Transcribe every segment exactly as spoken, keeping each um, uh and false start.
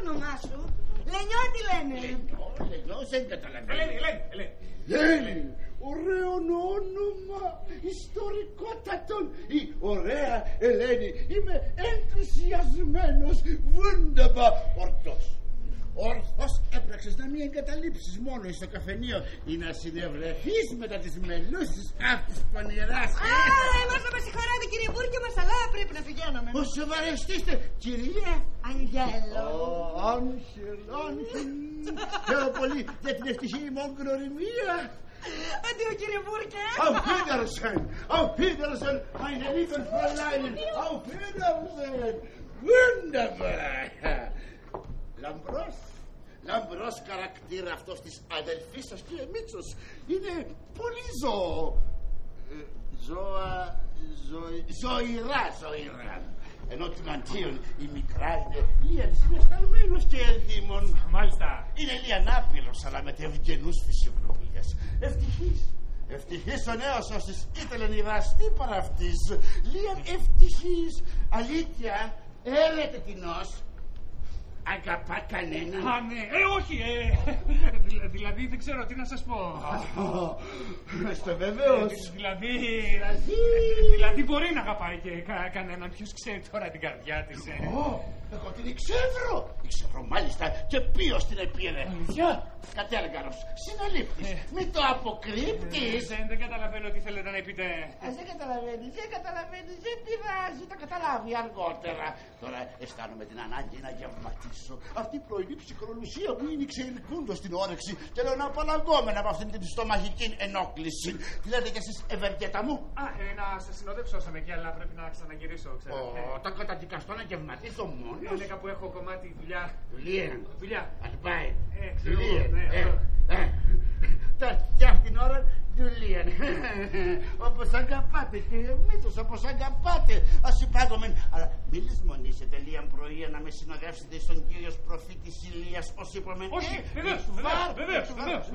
όνομά σου? Λενιό τι λένε? Λενιό, Λενιό, δεν καταλαβαίνω. Ελένη, Ελένη, Ελένη. Ελένη, ωραίο όνομα, ιστορικότατον. Η ωραία Ελένη, είμαι ενθουσιασμένος. Wunderbar, ορθός. Ορθώς έπραξες να μην εγκαταλείψεις μόνο στο καφενείο ή να συνευρεθείς μετά τις μελούσεις αυτής πονηράς. Α, εμάς να μας συγχωράτε κύριε Μπούρκε μας, αλλά πρέπει να πηγαίνουμε. Ως σοβαρευτείστε, κυρία Αγγέλο. Άγγελ, Άγγελ. Πιο πολύ για την ευτυχή μου γνωριμία. Αντίο κύριε Μπούρκε. Auf Wiedersehen, auf Wiedersehen, meine lieben Fräulein, auf Wiedersehen. Wunderbar. Λαμπρός, λαμπρός χαρακτήρα αυτός της αδελφής σας κύριε Μίτσος. Είναι πολύ ζω... Ζώα... Ζωη... Ζωηρά, ζωηρά. Ενώ την αντίον η μικρά είναι λίγα δυσμεσταλμένος και δήμον. Μάλιστα. Είναι λίγα άπειρος αλλά με ευγενούς φυσιογνωμίας. Ευτυχής. Ευτυχής ο νέος όσης ήθελε να δραστεί παρά αυτής. Λίγα ευτυχής. Αλήθεια, έρετε την ως. Αγαπά κανέναν? Α, ναι, ε, όχι, ε, δηλα, δηλαδή δεν ξέρω τι να σας πω. Είστε βέβαιος? Ε, δηλαδή, δηλαδή μπορεί να αγαπάει και κα, κανέναν, ποιος ξέρει τώρα την καρδιά της. Ε. Ω, εγώ την ξέρω, ξέρω μάλιστα και ποιος την επήρε. Αλήθεια? Κατέργαρος, συναλήπτης, ε. Μην το αποκρύπτεις. Ε, δεν, δεν καταλαβαίνω τι θέλετε να πείτε. Α, δεν καταλαβαίνεις, δεν καταλαβαίνεις, δεν πειράζει, θα καταλάβει αργότερα. Τώρα αισθάνομαι την ανάγκη να γευματίσω. Αυτή η πρωινή ψυχρολουσία μου είναι εξελικούντος στην όρεξη και λέω να απαλλαγγόμαι από αυτήν την στομαχική ενόχληση. Τι λέτε κι εσείς, Ευεργέτα μου? Α, ε, να σας συνοδεύσω όσα με εκεί, αλλά πρέπει να ξαναγυρίσω, ξέρετε. Ω, τα καταδικαστώ να γευματίσω μόνος. Είναι κάπου έχω κομμάτι δουλειά. Δουλεία. Δουλειά. Αλπάει. Ε, ξέρω. Και αυτήν την ώρα δουλεία. Όπως αγαπάτε κύριε Μίτσος, όπως αγαπάτε. Ας υπάγομαι. Αλλά μη λησμονήσετε λίγα πρωία να με συνοδεύσετε στον κύριο προφήτης Ηλίας ως είπαμε. Όχι, βεβαίως, βεβαίως, βεβαίως.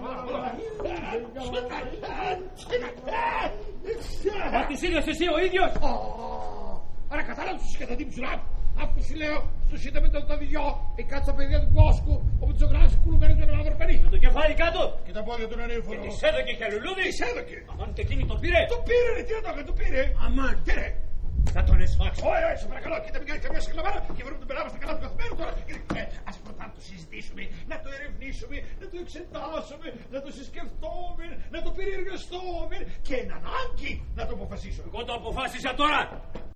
Μα τις είδες εσύ ο ίδιος? Άρα κατάλαβα τους κατατύπους ραπ. Αυτό σου λέω, στους είδαμε το δυο. Η κάτσα παιδιά του Μπόσκου, ο Μητσογράφης κουλουμένος με ένα μαύρο πανί. Με το κεφάλι κάτω. Και τα πόδια του ανήφορο. Και της έδωκε και λουλούδι. Της έδωκε. Αμάν και εκείνη τον πήρε. Το πήρε ρε, τι έδωκε, το πήρε. Αμάν. Τι ρε. Θα τον εσφάξω. Όχι, όχι, σε παρακαλώ, κοίτα μην κάνει καμία σκλαβάρα και βρούμε τον πελάμα στα καλά του καθημένου τώρα. Ε, ας πρώτα να το συζητήσουμε, να το ερευνήσουμε, να το εξετάσουμε, να το συσκεφτούμε, να το περιεργαστούμε και εν ανάγκη να το αποφασίσουμε. Εγώ το αποφάσισα τώρα.